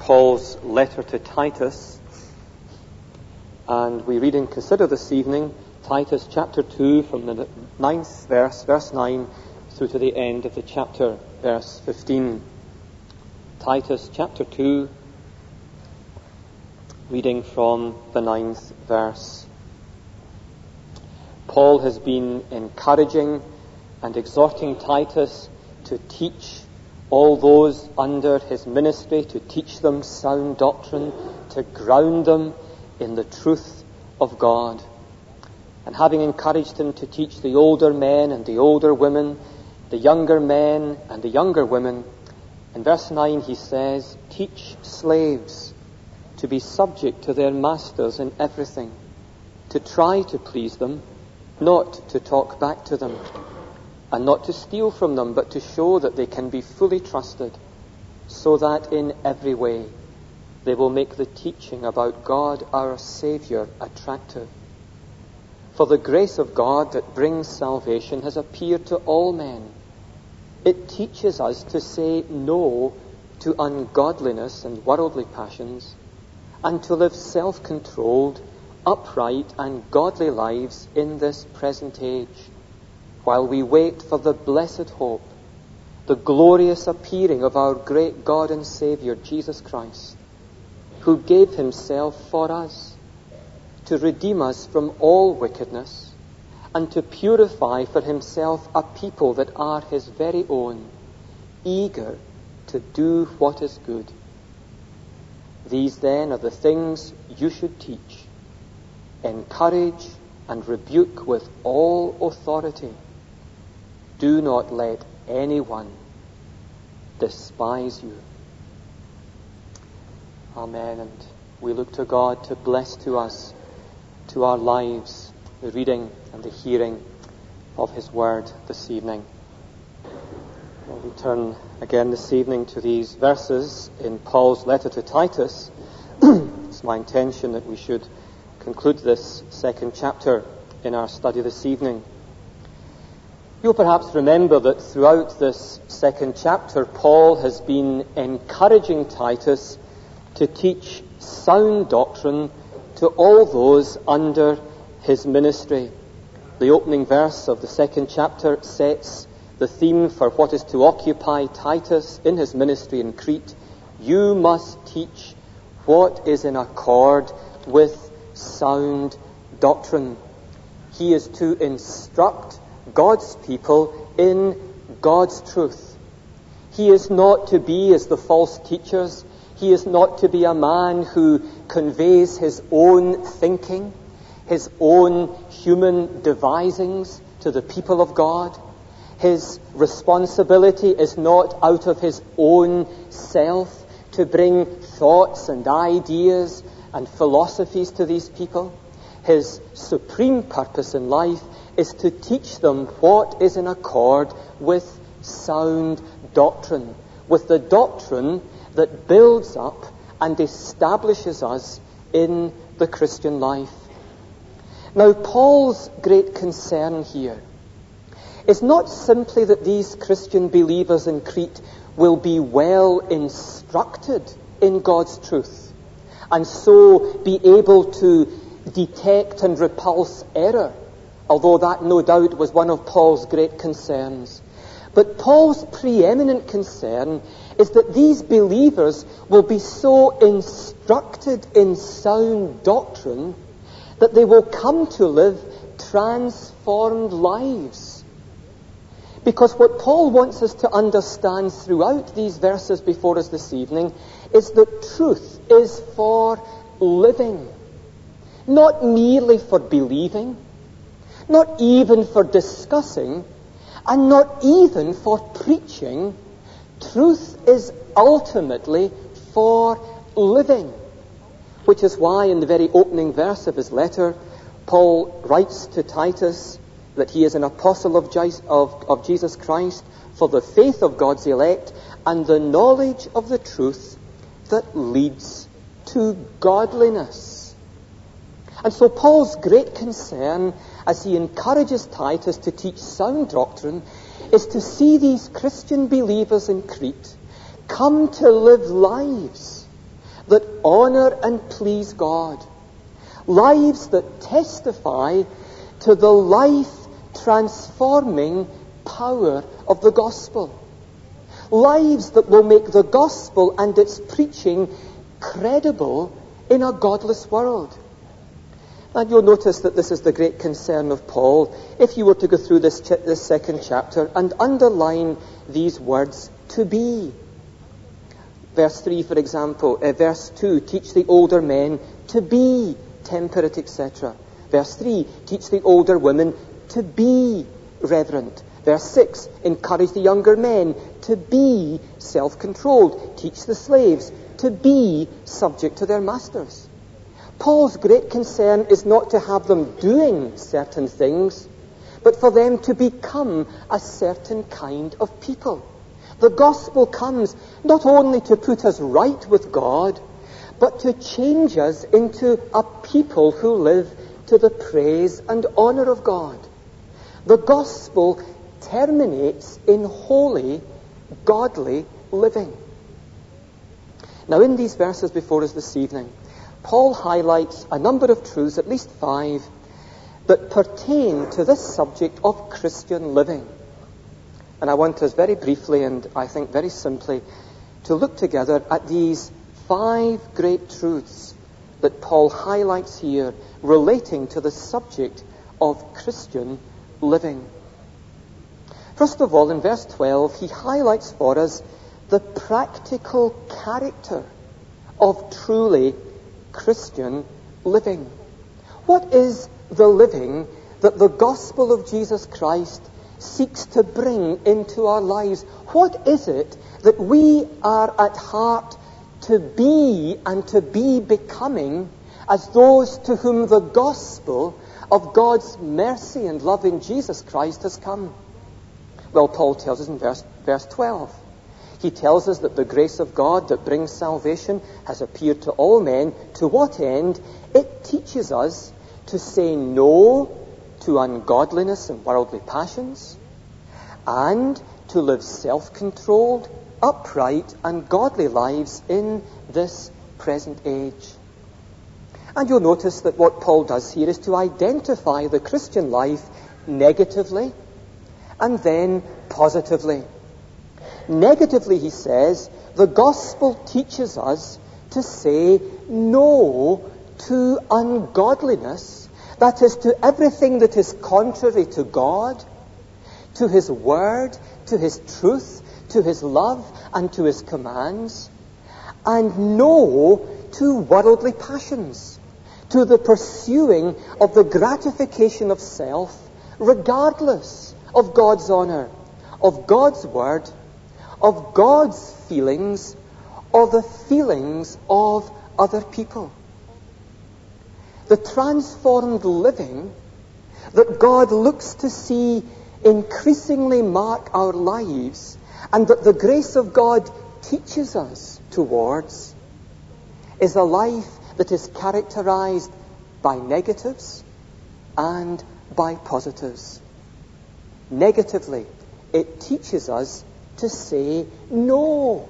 Paul's letter to Titus, and we read and consider this evening Titus chapter 2 from the 9th verse 9, through to the end of the chapter, verse 15. Titus chapter 2, reading from the 9th verse. Paul has been encouraging and exhorting Titus to teach all those under his ministry, to teach them sound doctrine, to ground them in the truth of God. And having encouraged him to teach the older men and the older women, the younger men and the younger women, in verse 9 he says, "Teach slaves to be subject to their masters in everything, to try to please them, not to talk back to them, and not to steal from them, but to show that they can be fully trusted, so that in every way they will make the teaching about God our Saviour attractive. For the grace of God that brings salvation has appeared to all men. It teaches us to say no to ungodliness and worldly passions, and to live self-controlled, upright and godly lives in this present age, while we wait for the blessed hope, the glorious appearing of our great God and Saviour, Jesus Christ, who gave himself for us, to redeem us from all wickedness, and to purify for himself a people that are his very own, eager to do what is good. These then are the things you should teach, encourage and rebuke with all authority. Do not let anyone despise you." Amen. And we look to God to bless to us, to our lives, the reading and the hearing of his word this evening. Well, we turn again this evening to these verses in Paul's letter to Titus. It's my intention that we should conclude this second chapter in our study this evening. You'll perhaps remember that throughout this second chapter, Paul has been encouraging Titus to teach sound doctrine to all those under his ministry. The opening verse of the second chapter sets the theme for what is to occupy Titus in his ministry in Crete. You must teach what is in accord with sound doctrine. He is to instruct God's people in God's truth. He is not to be as the false teachers. He is not to be a man who conveys his own thinking, his own human devisings to the people of God. His responsibility is not out of his own self to bring thoughts and ideas and philosophies to these people. His supreme purpose in life is to teach them what is in accord with sound doctrine, with the doctrine that builds up and establishes us in the Christian life. Now, Paul's great concern here is not simply that these Christian believers in Crete will be well instructed in God's truth, and so be able to detect and repulse error, although that no doubt was one of Paul's great concerns. But Paul's preeminent concern is that these believers will be so instructed in sound doctrine that they will come to live transformed lives. Because what Paul wants us to understand throughout these verses before us this evening is that truth is for living, not merely for believing, not even for discussing, and not even for preaching. Truth is ultimately for living, which is why in the very opening verse of his letter, Paul writes to Titus that he is an apostle of Jesus Christ for the faith of God's elect and the knowledge of the truth that leads to godliness. And so Paul's great concern as he encourages Titus to teach sound doctrine is to see these Christian believers in Crete come to live lives that honor and please God. Lives that testify to the life-transforming power of the gospel. Lives that will make the gospel and its preaching credible in a godless world. And you'll notice that this is the great concern of Paul. If you were to go through this second chapter and underline these words, to be. Verse 3, for example, verse 2, teach the older men to be temperate, etc. Verse 3, teach the older women to be reverent. Verse 6, encourage the younger men to be self-controlled. Teach the slaves to be subject to their masters. Paul's great concern is not to have them doing certain things, but for them to become a certain kind of people. The gospel comes not only to put us right with God, but to change us into a people who live to the praise and honor of God. The gospel terminates in holy, godly living. Now, in these verses before us this evening, Paul highlights a number of truths, at least 5, that pertain to this subject of Christian living. And I want us very briefly, and I think very simply, to look together at these 5 great truths that Paul highlights here relating to the subject of Christian living. First of all, in verse 12, he highlights for us the practical character of truly Christian living. What is the living that the gospel of Jesus Christ seeks to bring into our lives? What is it that we are at heart to be and to be becoming as those to whom the gospel of God's mercy and love in Jesus Christ has come? Well, Paul tells us in verse 12. He tells us that the grace of God that brings salvation has appeared to all men. To what end? It teaches us to say no to ungodliness and worldly passions, and to live self-controlled, upright, and godly lives in this present age. And you'll notice that what Paul does here is to identify the Christian life negatively and then positively. Negatively, he says, the gospel teaches us to say no to ungodliness, that is, to everything that is contrary to God, to his word, to his truth, to his love, and to his commands, and no to worldly passions, to the pursuing of the gratification of self, regardless of God's honor, of God's word, of God's feelings, or the feelings of other people. The transformed living that God looks to see increasingly mark our lives, and that the grace of God teaches us towards, is a life that is characterized by negatives and by positives. Negatively, it teaches us to say no.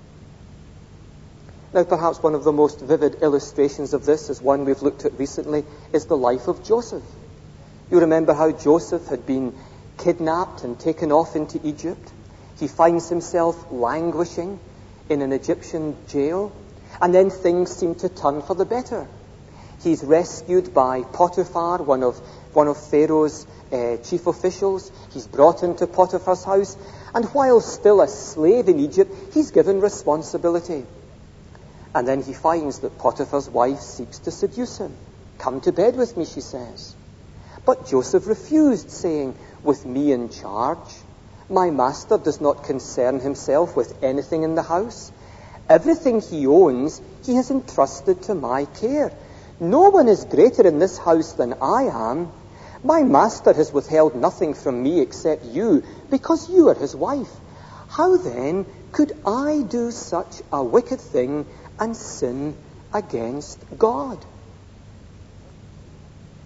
Now, perhaps one of the most vivid illustrations of this, is one we've looked at recently, is the life of Joseph. You remember how Joseph had been kidnapped and taken off into Egypt. He finds himself languishing in an Egyptian jail, and then things seem to turn for the better. He's rescued by Potiphar, one of Pharaoh's chief officials. He's brought into Potiphar's house, and while still a slave in Egypt, he's given responsibility. And then he finds that Potiphar's wife seeks to seduce him. "Come to bed with me," she says. But Joseph refused, saying, "With me in charge, my master does not concern himself with anything in the house. Everything he owns, he has entrusted to my care. No one is greater in this house than I am. My master has withheld nothing from me except you, because you are his wife. How then could I do such a wicked thing and sin against God?"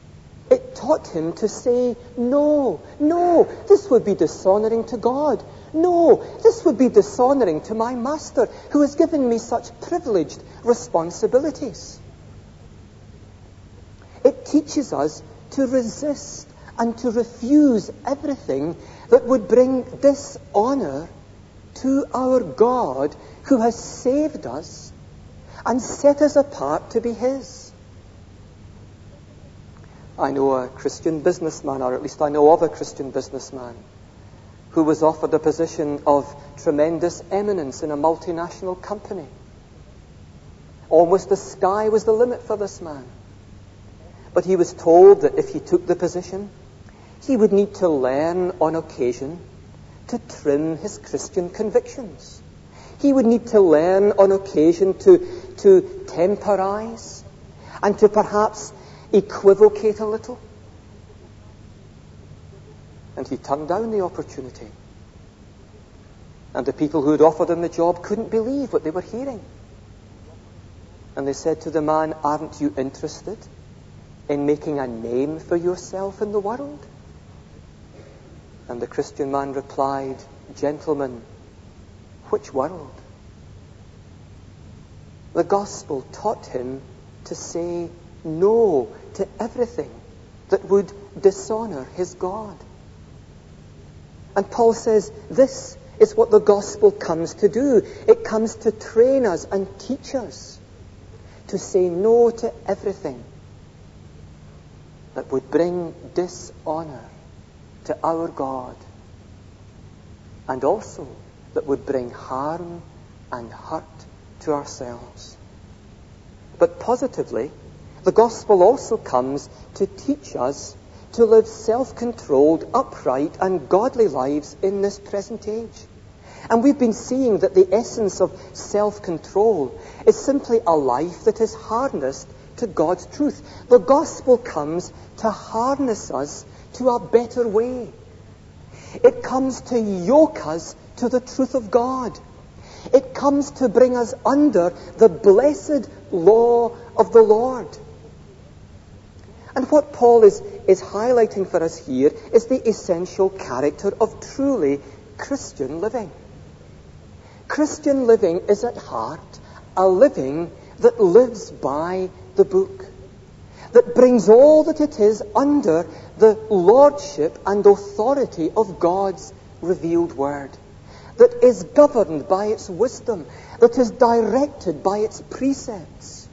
It taught him to say, no, this would be dishonoring to God. No, this would be dishonoring to my master who has given me such privileged responsibilities. It teaches us to resist and to refuse everything that would bring dishonor to our God who has saved us and set us apart to be his. I know a Christian businessman, or at least I know of a Christian businessman, who was offered a position of tremendous eminence in a multinational company. Almost the sky was the limit for this man. But he was told that if he took the position, he would need to learn on occasion to trim his Christian convictions. He would need to learn on occasion to temporize and to perhaps equivocate a little. And he turned down the opportunity. And the people who had offered him the job couldn't believe what they were hearing. And they said to the man, "Aren't you interested in making a name for yourself in the world?" And the Christian man replied, "Gentlemen, which world?" The gospel taught him to say no to everything that would dishonor his God. And Paul says this is what the gospel comes to do. It comes to train us and teach us to say no to everything that would bring dishonor to our God, and also that would bring harm and hurt to ourselves. But positively, the gospel also comes to teach us to live self-controlled, upright and godly lives in this present age. And we've been seeing that the essence of self-control is simply a life that is harnessed to God's truth. The gospel comes to harness us to a better way. It comes to yoke us to the truth of God. It comes to bring us under the blessed law of the Lord. And what Paul is highlighting for us here is the essential character of truly Christian living. Christian living is at heart a living that lives by the book, that brings all that it is under the lordship and authority of God's revealed word, that is governed by its wisdom, that is directed by its precepts.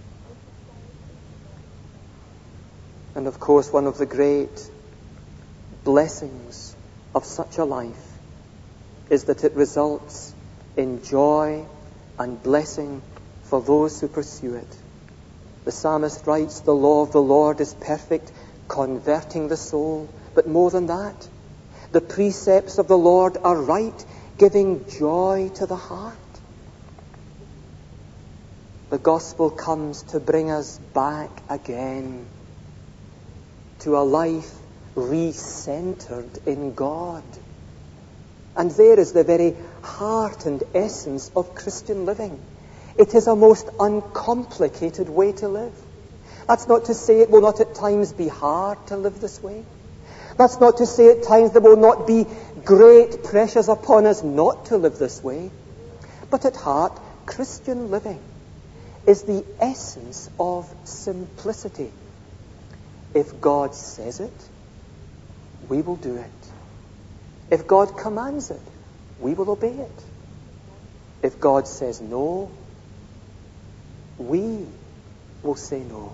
And of course, one of the great blessings of such a life is that it results in joy and blessing for those who pursue it. The psalmist writes, "The law of the Lord is perfect, converting the soul." But more than that, the precepts of the Lord are right, giving joy to the heart. The gospel comes to bring us back again to a life re-centered in God. And there is the very heart and essence of Christian living. It is a most uncomplicated way to live. That's not to say it will not at times be hard to live this way. That's not to say at times there will not be great pressures upon us not to live this way. But at heart, Christian living is the essence of simplicity. If God says it, we will do it. If God commands it, we will obey it. If God says no, we will say no.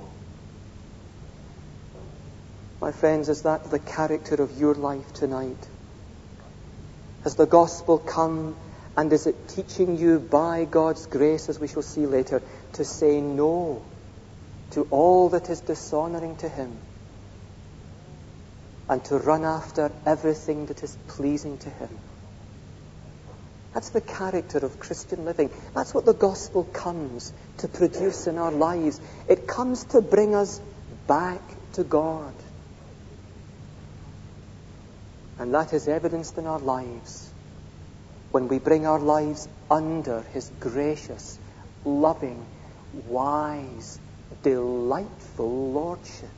My friends, is that the character of your life tonight? Has the gospel come, and is it teaching you by God's grace, as we shall see later, to say no to all that is dishonoring to Him, and to run after everything that is pleasing to Him? That's the character of Christian living. That's what the gospel comes to produce in our lives. It comes to bring us back to God. And that is evidenced in our lives when we bring our lives under His gracious, loving, wise, delightful lordship.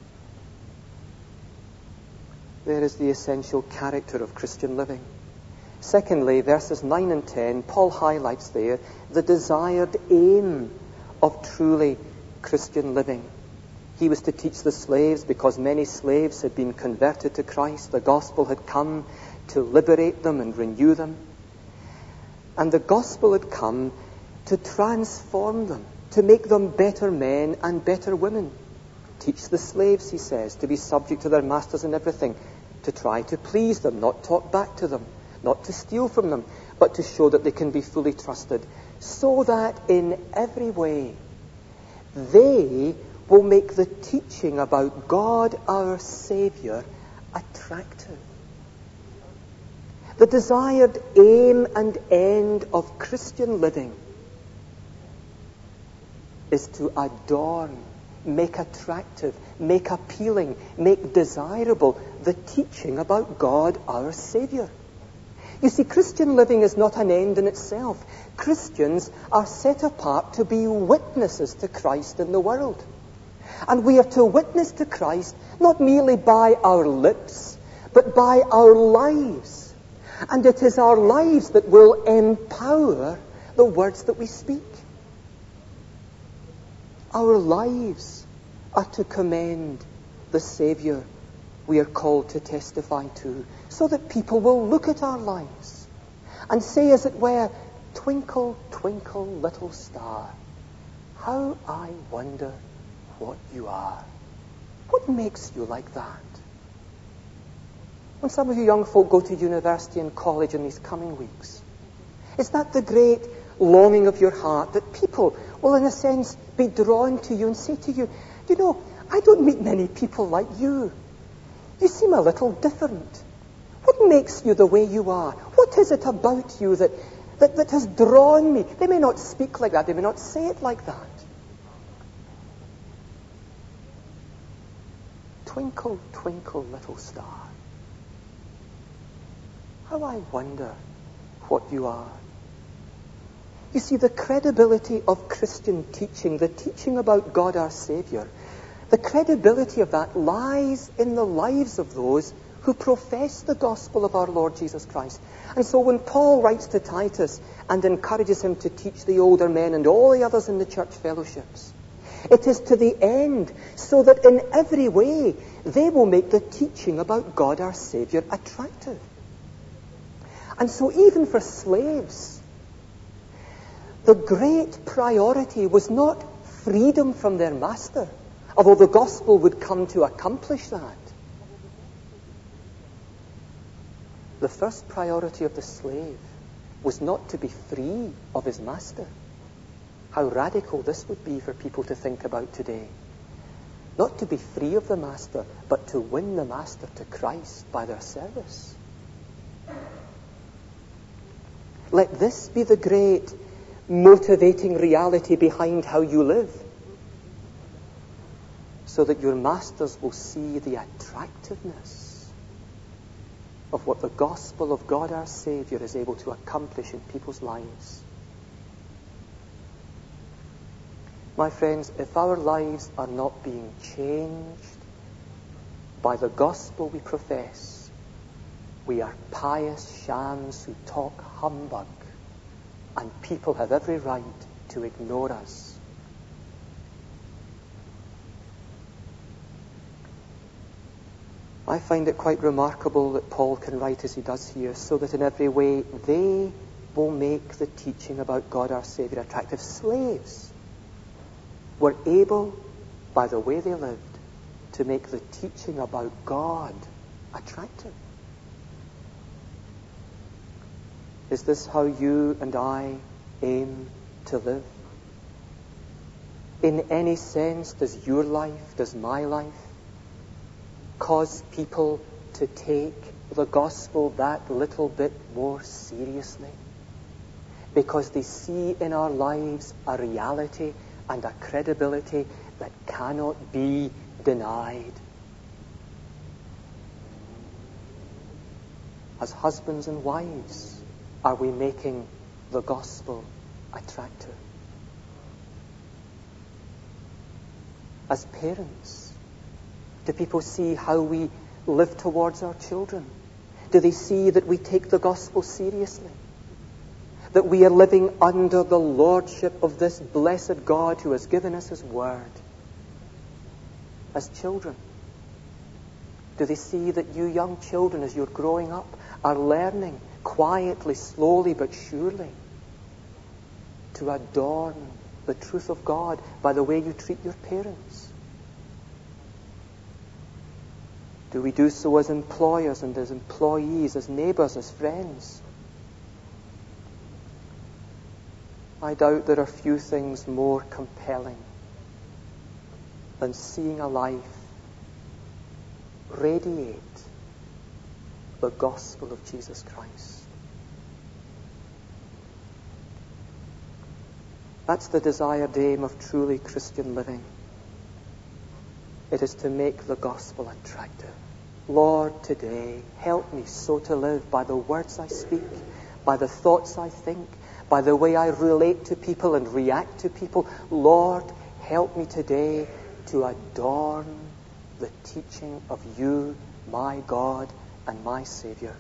There is the essential character of Christian living. Secondly, verses 9 and 10, Paul highlights there the desired aim of truly Christian living. He was to teach the slaves because many slaves had been converted to Christ. The gospel had come to liberate them and renew them. And the gospel had come to transform them, to make them better men and better women. Teach the slaves, he says, to be subject to their masters in everything, to try to please them, not talk back to them, not to steal from them, but to show that they can be fully trusted, so that in every way they will make the teaching about God our Saviour attractive. The desired aim and end of Christian living is to adorn, make attractive, make appealing, make desirable the teaching about God our Saviour. You see, Christian living is not an end in itself. Christians are set apart to be witnesses to Christ in the world. And we are to witness to Christ not merely by our lips, but by our lives. And it is our lives that will empower the words that we speak. Our lives are to commend the Saviour we are called to testify to, so that people will look at our lives and say, as it were, "Twinkle, twinkle, little star, how I wonder what you are." What makes you like that? When some of you young folk go to university and college in these coming weeks, is that the great longing of your heart, that people will, in a sense, be drawn to you and say to you, "You know, I don't meet many people like you. You seem a little different. What makes you the way you are? What is it about you that has drawn me?" They may not speak like that. They may not say it like that. "Twinkle, twinkle, little star, how I wonder what you are." You see, the credibility of Christian teaching, the teaching about God our Saviour, the credibility of that lies in the lives of those who profess the gospel of our Lord Jesus Christ. And so when Paul writes to Titus and encourages him to teach the older men and all the others in the church fellowships, it is to the end so that in every way they will make the teaching about God our Saviour attractive. And so even for slaves, the great priority was not freedom from their master, although the gospel would come to accomplish that. The first priority of the slave was not to be free of his master. How radical this would be for people to think about today. Not to be free of the master, but to win the master to Christ by their service. Let this be the great motivating reality behind how you live, so that your masters will see the attractiveness of what the gospel of God our Saviour is able to accomplish in people's lives. My friends, if our lives are not being changed by the gospel we profess, we are pious shams who talk humbug, and people have every right to ignore us. I find it quite remarkable that Paul can write as he does here, so that in every way they will make the teaching about God our Saviour attractive. Slaves were able, by the way they lived, to make the teaching about God attractive. Is this how you and I aim to live? In any sense, does your life, does my life, cause people to take the gospel that little bit more seriously? Because they see in our lives a reality and a credibility that cannot be denied. As husbands and wives, are we making the gospel attractive? As parents, do people see how we live towards our children? Do they see that we take the gospel seriously? That we are living under the lordship of this blessed God who has given us his word? As children, do they see that you young children, as you're growing up, are learning quietly, slowly but surely to adorn the truth of God by the way you treat your parents? Do we do so as employers and as employees, as neighbours, as friends? I doubt there are few things more compelling than seeing a life radiate the gospel of Jesus Christ. That's the desired aim of truly Christian living. It is to make the gospel attractive. Lord, today, help me so to live by the words I speak, by the thoughts I think, by the way I relate to people and react to people. Lord, help me today to adorn the teaching of you, my God and my Saviour.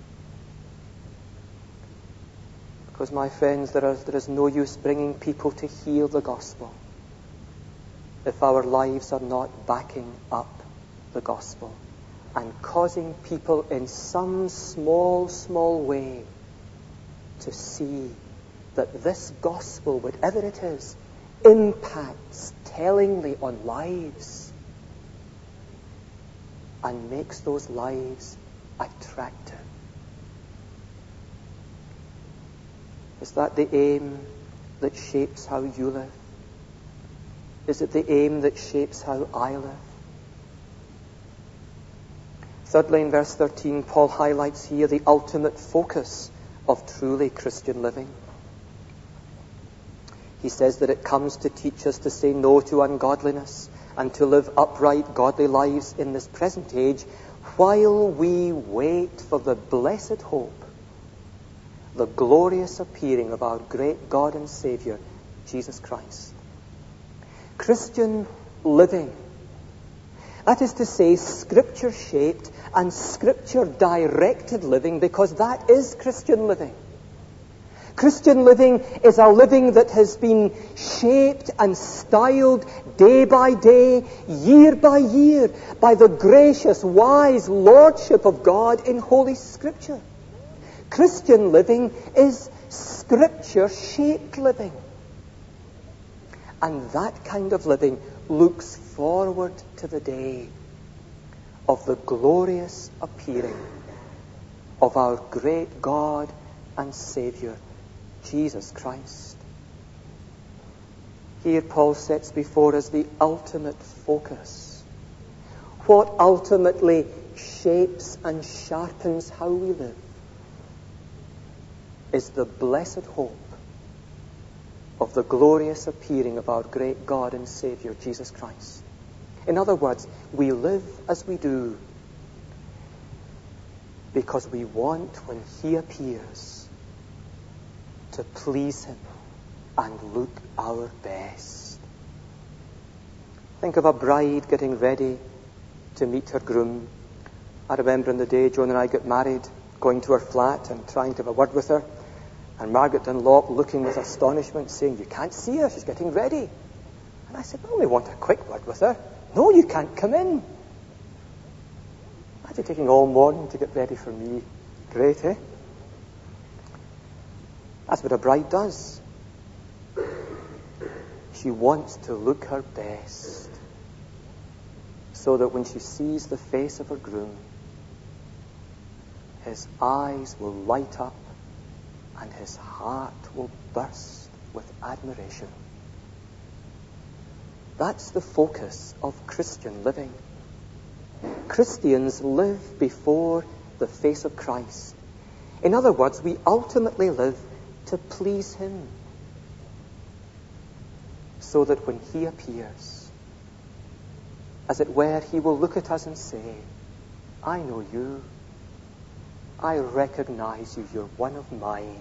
Because, my friends, there is no use bringing people to hear the gospel if our lives are not backing up the gospel and causing people in some small way to see that this gospel, whatever it is, impacts tellingly on lives and makes those lives attractive. Is that the aim that shapes how you live? Is it the aim that shapes how I live? Thirdly, in verse 13, Paul highlights here the ultimate focus of truly Christian living. He says that it comes to teach us to say no to ungodliness and to live upright, godly lives in this present age while we wait for the blessed hope, the glorious appearing of our great God and Saviour, Jesus Christ. Christian living, that is to say, Scripture-shaped and Scripture-directed living, because that is Christian living. Christian living is a living that has been shaped and styled day by day, year by year, by the gracious, wise lordship of God in Holy Scripture. Christian living is Scripture-shaped living. And that kind of living looks forward to the day of the glorious appearing of our great God and Saviour, Jesus Christ. Here Paul sets before us the ultimate focus. What ultimately shapes and sharpens how we live is the blessed hope of the glorious appearing of our great God and Saviour, Jesus Christ. In other words, we live as we do because we want, when he appears, to please him and look our best. Think of a bride getting ready to meet her groom. I remember in the day Joan and I got married, going to her flat and trying to have a word with her, and Margaret Dunlop looking with astonishment, saying, "You can't see her, she's getting ready." And I said, "I only want a quick word with her." "No, you can't come in." Imagine taking all morning to get ready for me. Great, eh? That's what a bride does. She wants to look her best so that when she sees the face of her groom, his eyes will light up and his heart will burst with admiration. That's the focus of Christian living. Christians live before the face of Christ. In other words, we ultimately live to please him, so that when he appears, as it were, he will look at us and say, "I know you. I recognize you. You're one of mine."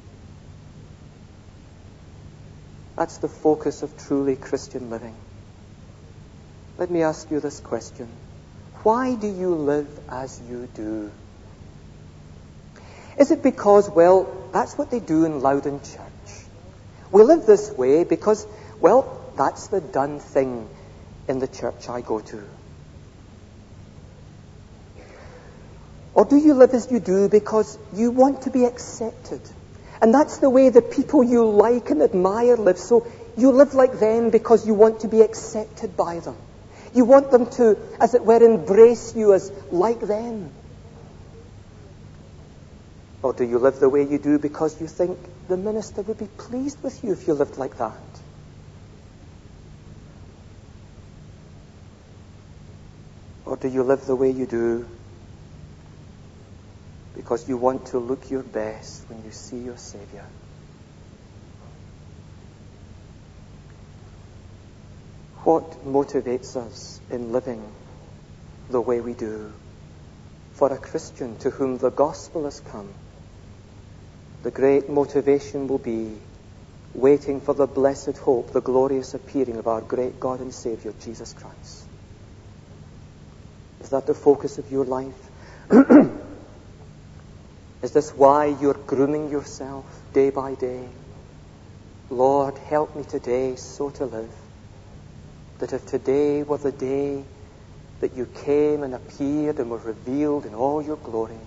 That's the focus of truly Christian living. Let me ask you this question. Why do you live as you do? Is it because, well, that's what they do in Loudon Church? We live this way because, well, that's the done thing in the church I go to. Or do you live as you do because you want to be accepted? And that's the way the people you like and admire live. So you live like them because you want to be accepted by them. You want them to, as it were, embrace you as like them. Or do you live the way you do because you think the minister would be pleased with you if you lived like that? Or do you live the way you do because you want to look your best when you see your Saviour? What motivates us in living the way we do? For a Christian to whom the gospel has come, the great motivation will be waiting for the blessed hope, the glorious appearing of our great God and Saviour, Jesus Christ. Is that the focus of your life? Is this why you're grooming yourself day by day? Lord, help me today so to live, that if today were the day that you came and appeared and were revealed in all your glory,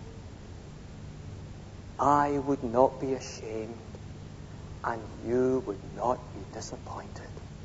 I would not be ashamed and you would not be disappointed.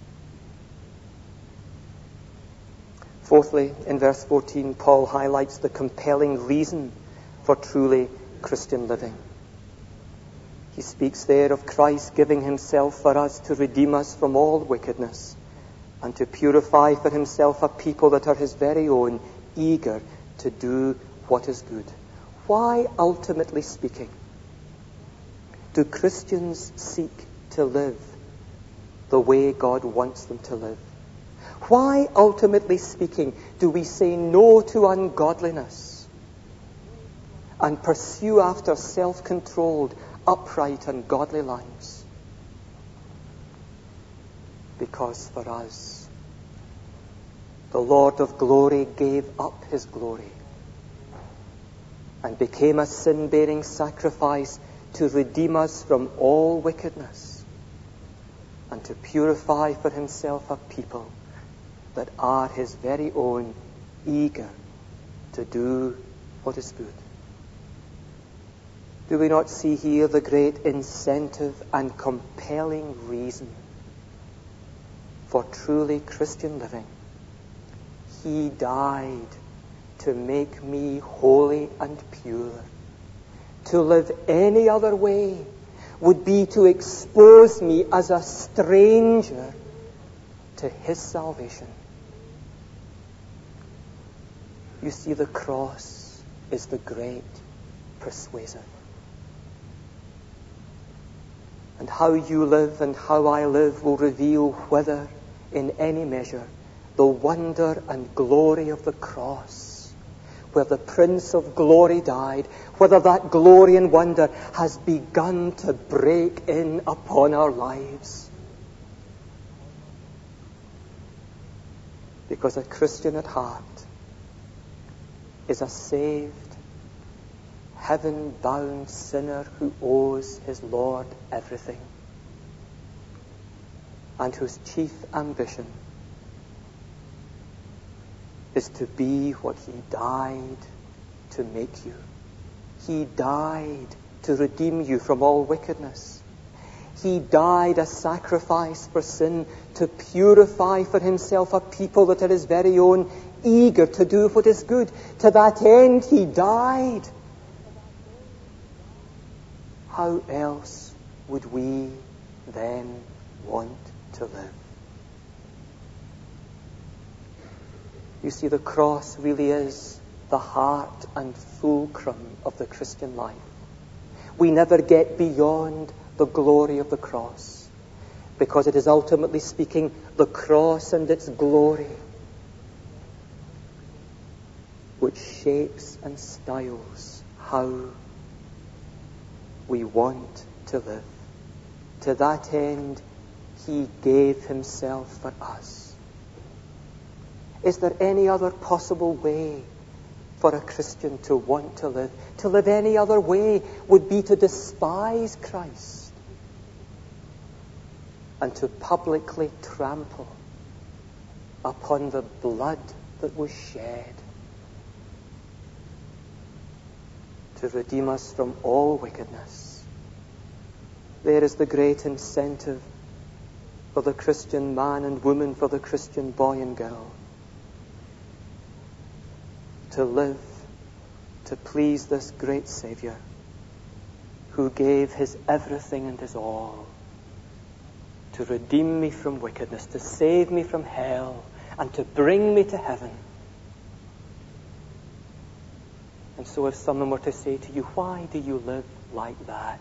Fourthly, in verse 14, Paul highlights the compelling reason for truly Christian living. He speaks there of Christ giving himself for us to redeem us from all wickedness and to purify for himself a people that are his very own, eager to do what is good. Why, ultimately speaking, do Christians seek to live the way God wants them to live? Why, ultimately speaking, do we say no to ungodliness and pursue after self-controlled, upright and godly lives? Because for us, the Lord of glory gave up his glory and became a sin-bearing sacrifice to redeem us from all wickedness and to purify for himself a people that are his very own, eager to do what is good. Do we not see here the great incentive and compelling reason for truly Christian living? He died to make me holy and pure. To live any other way would be to expose me as a stranger to his salvation. You see, the cross is the great persuasive. And how you live and how I live will reveal whether, in any measure, the wonder and glory of the cross, where the Prince of Glory died, whether that glory and wonder has begun to break in upon our lives. Because a Christian at heart is a saved, heaven-bound sinner who owes his Lord everything, and whose chief ambition is to be what he died to make you. He died to redeem you from all wickedness. He died a sacrifice for sin to purify for himself a people that are his very own, eager to do what is good. To that end he died. How else would we then want to live? You see, the cross really is the heart and fulcrum of the Christian life. We never get beyond the glory of the cross, because it is ultimately speaking the cross and its glory which shapes and styles how we want to live. To that end, he gave himself for us. Is there any other possible way for a Christian to want to live. To live any other way would be to despise Christ and to publicly trample upon the blood that was shed to redeem us from all wickedness. There is the great incentive for the Christian man and woman, for the Christian boy and girl, to live to please this great Savior who gave his everything and his all to redeem me from wickedness, to save me from hell, and to bring me to heaven. And so if someone were to say to you, why do you live like that?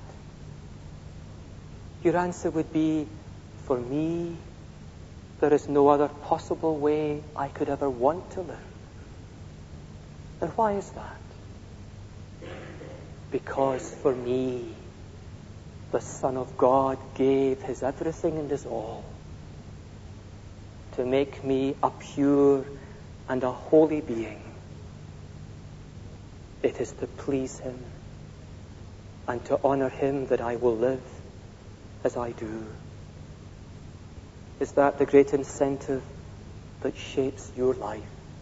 Your answer would be, for me, there is no other possible way I could ever want to live. And why is that? Because for me, the Son of God gave his everything and his all to make me a pure and a holy being. It is to please him and to honor him that I will live as I do. Is that the great incentive that shapes your life?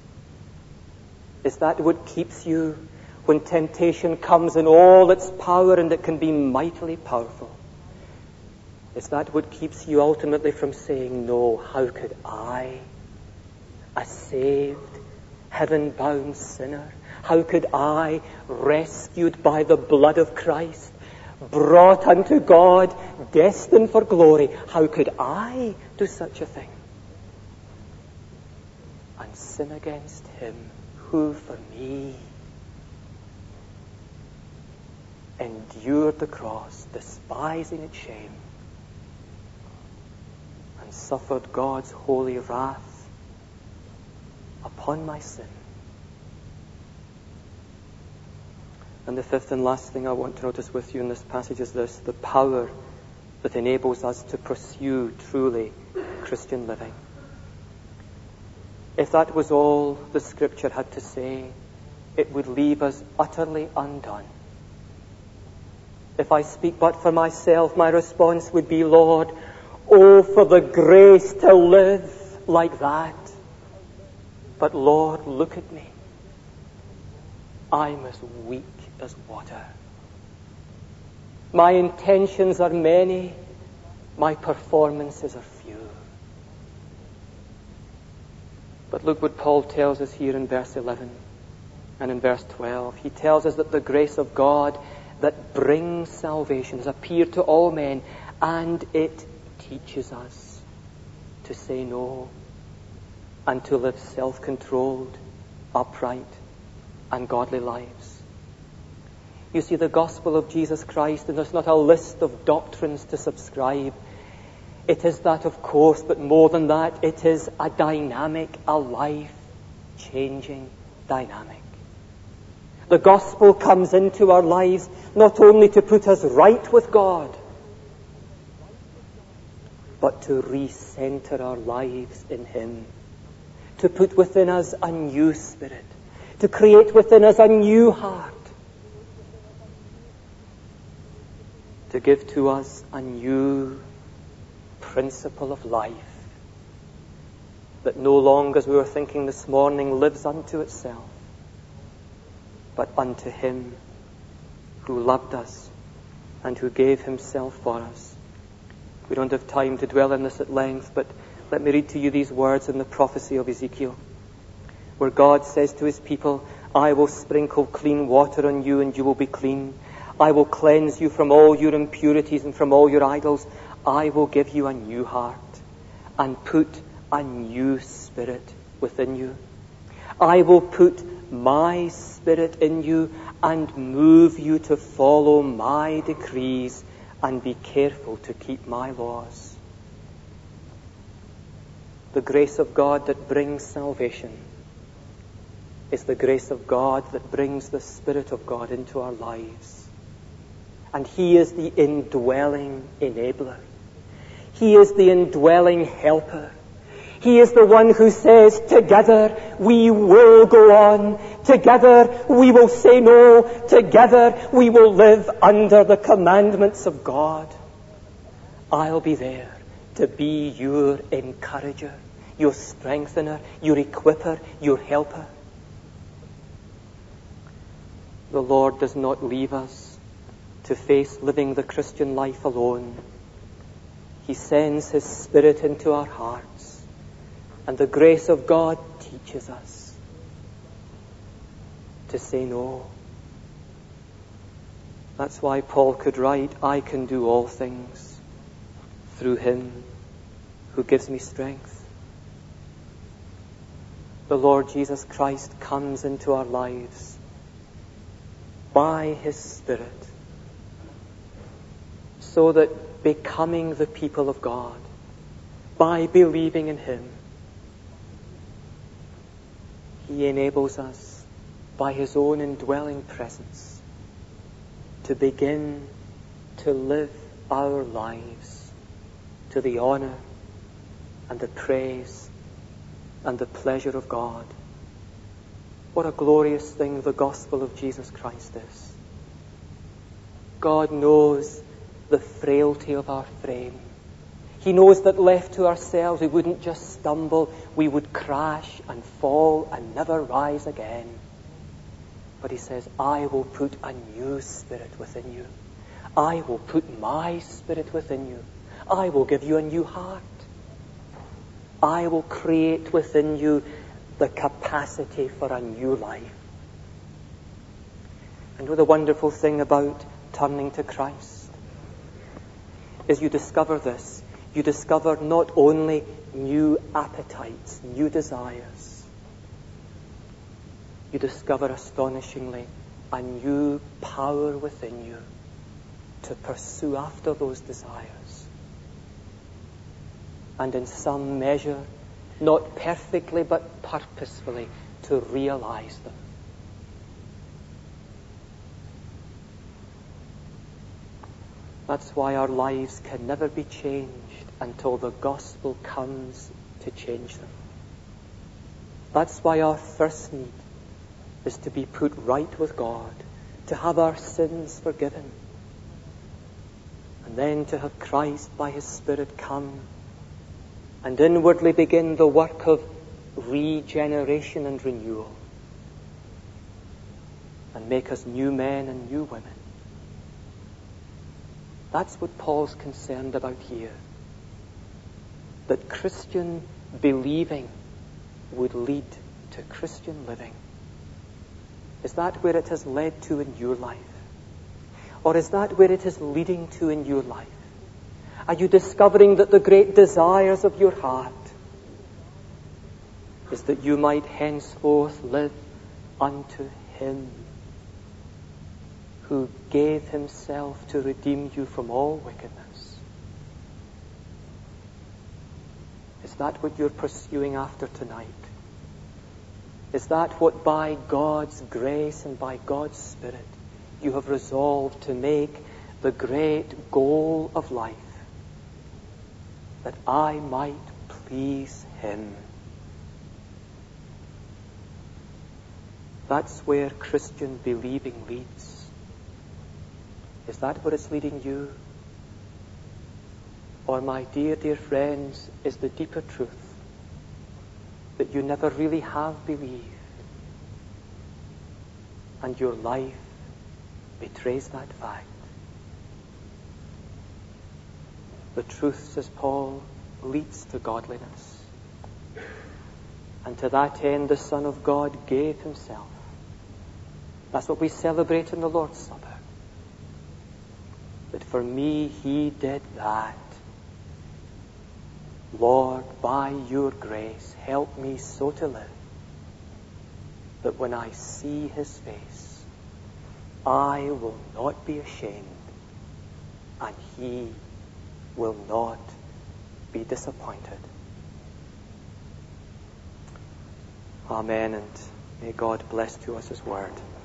Is that what keeps you when temptation comes in all its power, and it can be mightily powerful? Is that what keeps you ultimately from saying, no, how could I, a saved, heaven-bound sinner, how could I, rescued by the blood of Christ, brought unto God, destined for glory, how could I do such a thing and sin against him who for me endured the cross, despising its shame, and suffered God's holy wrath upon my sin? And the fifth and last thing I want to notice with you in this passage is this: the power that enables us to pursue truly Christian living. If that was all the Scripture had to say, it would leave us utterly undone. If I speak but for myself, my response would be, Lord, oh, for the grace to live like that. But Lord, look at me. I'm as weak as water. My intentions are many, my performances are few. But look what Paul tells us here in verse 11 and in verse 12. He tells us that the grace of God that brings salvation has appeared to all men, and it teaches us to say no and to live self-controlled, upright, and godly lives. You see, the gospel of Jesus Christ, and there's not a list of doctrines to subscribe. It is that, of course, but more than that, it is a dynamic, a life-changing dynamic. The gospel comes into our lives not only to put us right with God, but to recenter our lives in him, to put within us a new spirit, to create within us a new heart, to give to us a new principle of life that no longer, as we were thinking this morning, lives unto itself, but unto him who loved us and who gave himself for us. We don't have time to dwell on this at length, but let me read to you these words in the prophecy of Ezekiel, where God says to his people, I will sprinkle clean water on you and you will be clean. I will cleanse you from all your impurities and from all your idols. I will give you a new heart and put a new spirit within you. I will put my spirit in you and move you to follow my decrees and be careful to keep my laws. The grace of God that brings salvation is the grace of God that brings the Spirit of God into our lives. And he is the indwelling enabler. He is the indwelling helper. He is the one who says, together we will go on. Together we will say no. Together we will live under the commandments of God. I'll be there to be your encourager, your strengthener, your equipper, your helper. The Lord does not leave us to face living the Christian life alone. He sends His Spirit into our hearts, and the grace of God teaches us to say no. That's why Paul could write, I can do all things through Him who gives me strength. The Lord Jesus Christ comes into our lives by His Spirit, so that becoming the people of God, by believing in Him, He enables us by His own indwelling presence to begin to live our lives to the honor and the praise and the pleasure of God. What a glorious thing the gospel of Jesus Christ is. God knows the frailty of our frame. He knows that left to ourselves we wouldn't just stumble, we would crash and fall and never rise again. But He says, I will put a new spirit within you. I will put my Spirit within you. I will give you a new heart. I will create within you the capacity for a new life. And the wonderful thing about turning to Christ is you discover this. You discover not only new appetites, new desires. You discover astonishingly a new power within you to pursue after those desires. And in some measure, not perfectly but purposefully, to realize them. That's why our lives can never be changed until the gospel comes to change them. That's why our first need is to be put right with God, to have our sins forgiven, and then to have Christ by His Spirit come and inwardly begin the work of regeneration and renewal, and make us new men and new women. That's what Paul's concerned about here. That Christian believing would lead to Christian living. Is that where it has led to in your life? Or is that where it is leading to in your life? Are you discovering that the great desires of your heart is that you might henceforth live unto Him who gave Himself to redeem you from all wickedness? Is that what you're pursuing after tonight? Is that what by God's grace and by God's Spirit you have resolved to make the great goal of life? That I might please Him. That's where Christian believing leads. Is that where it's leading you? Or, my dear, dear friends, is the deeper truth that you never really have believed, and your life betrays that fact? The truth, says Paul, leads to godliness. And to that end the Son of God gave Himself. That's what we celebrate in the Lord's Supper. That for me He did that. Lord, by Your grace, help me so to live that when I see His face, I will not be ashamed, and He will not be disappointed. Amen, and may God bless to us His word.